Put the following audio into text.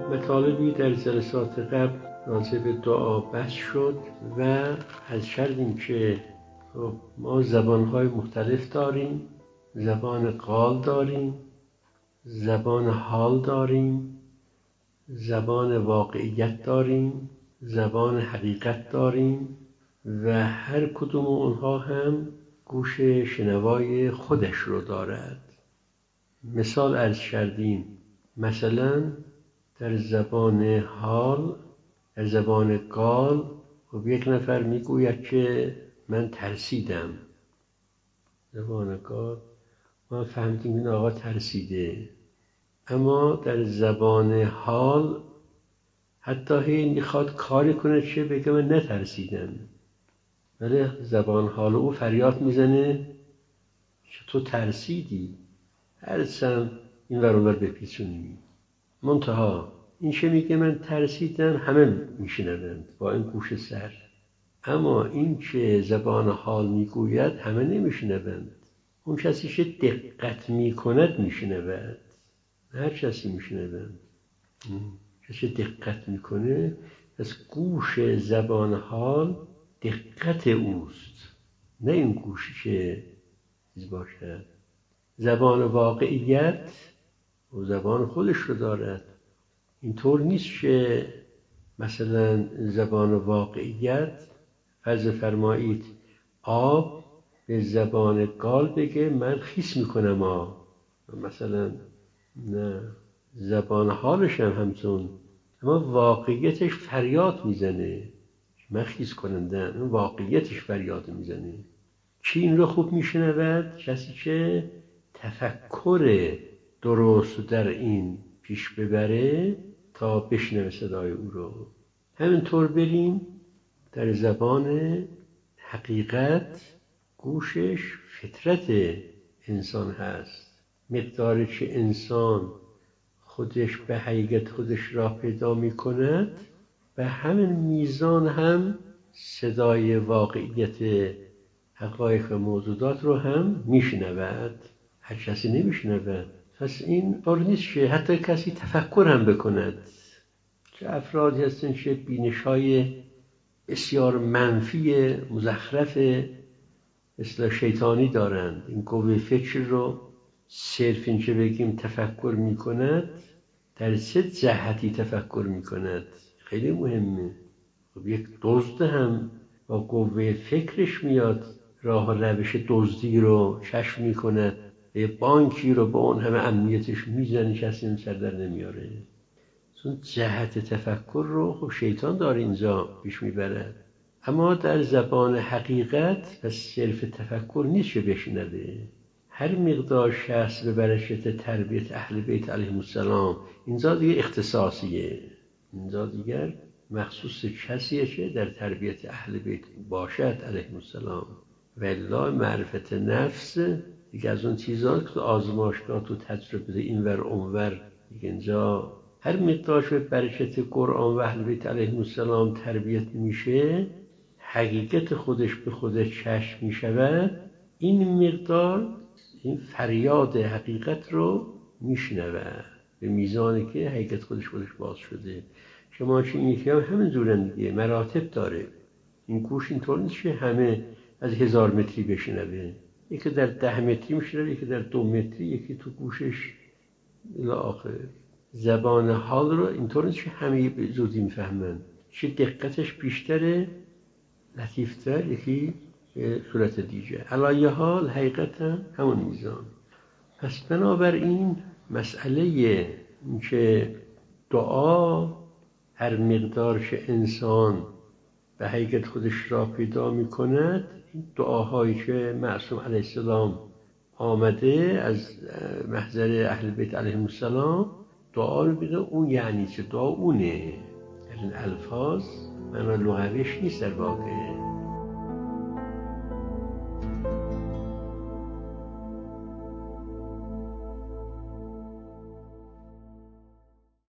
مطالبی در جلسات قبل راجع به دعا بحث شد و از کردیم که ما زبانهای مختلف داریم. زبان قال داریم، زبان حال داریم، زبان واقعیت داریم، زبان حقیقت داریم و هر کدوم اونها هم گوش شنوای خودش رو دارد. مثال عرض کردیم، مثلا در زبان حال، در زبان قال یک نفر میگوید که من ترسیدم. زبان قال ما فهمیدیم این آقا ترسیده، اما در زبان حال حتی هی میخواد کاری کنه چه بگه من نترسیدم، ولی زبان حال او فریاد میزنه که تو ترسیدی، هرچند این ور اون ور بپیچونی. منتها این چه میگه من ترسیدم همه میشنوند با این گوش سر، اما این که زبان حال میگوید همه نمیشنوند. اون کسی که دقت میکند میشنود، هر کسی میشنوند. کسی دقت میکنه، از گوش زبان حال دقت اوست، نه این گوشی که چیز باشد. زبان واقعیت و زبان خودش رو دارد. اینطور نیست که مثلا زبان واقعیت فرض فرمایید آب به زبان قال بگه من خیس میکنم مثلا نه، زبان حالش هم همچون، اما واقعیتش فریاد میزنه من خیس کنندم، واقعیتش فریاد میزنه. کی این رو خوب میشنود؟ کسی که تفکر درست در این پیش ببره تا بشنوه صدای او رو. همینطور بریم در زبان حقیقت، گوشش فطرت انسان هست. مقداری که انسان خودش به حقیقت خودش را پیدا می کند، به همین میزان هم صدای واقعیت حقایق و موجودات رو هم میشنود. هر کسی نمیشنود. پس این طور نیست که حتی کسی تفکر هم بکند. چه افرادی هستن که بینش‌های بسیار منفی مزخرف مثل شیطانی دارند. این قوه فکر رو صرف این که بگیم تفکر میکند، در چه جهتی تفکر میکند خیلی مهمه. خب یک دزد هم با قوه فکرش میاد راه و روش دزدی رو کشف میکند، یه بانکی رو با اون همه امنیتش میزنه، کسی هم سر در نمیاره. چون جهت تفکر رو خب شیطان داره اینجا پیش میبرد. اما در زبان حقیقت پس صرف تفکر نیست که بشنوه. هر مقدار شخص به برکت تربیت اهل بیت علیهم السلام، اینجا دیگه اختصاصیه، اینجا دیگر مخصوص کسیه که در تربیت اهل بیت باشد علیهم السلام. والله معرفت نفس دیگه از اون چیزا که آزمایشگاه و تجربه اینور اونور دیگه اینجا هر مقدار به برکت قرآن و اهل بیت علیهم السلام تربیت میشه، حقیقت خودش به خودش کشف میشود، این مقدار این فریاد حقیقت رو میشنود به میزانی که حقیقت خودش باز شده. شما چه این یکی هم همین جورن دیگه، مراتب داره. این گوش اینطور نیست که همه از 1000 متری بشنوه، یکی در 10 متری میشنوه، یکی در 2 متری، یکی تو گوشش الی آخر. زبان حال رو اینطور نیست که همه به زودی میفهمن، چه دقتش بیشتره، لطیفتر، یکی به صورت دیگه. علایه حال حقیقتا همون میزان. پس بنابراین مسئله این که دعا هر مقدار که انسان به حقیقت خودش را پیدا می کند، این دعاهایی که معصوم علیه السلام آمده از محضر اهل بیت علیهم السلام، دعا رو بگه اون یعنی چه؟ دعا اونه، در این الفاظ معنا لغویش نیست در واقع.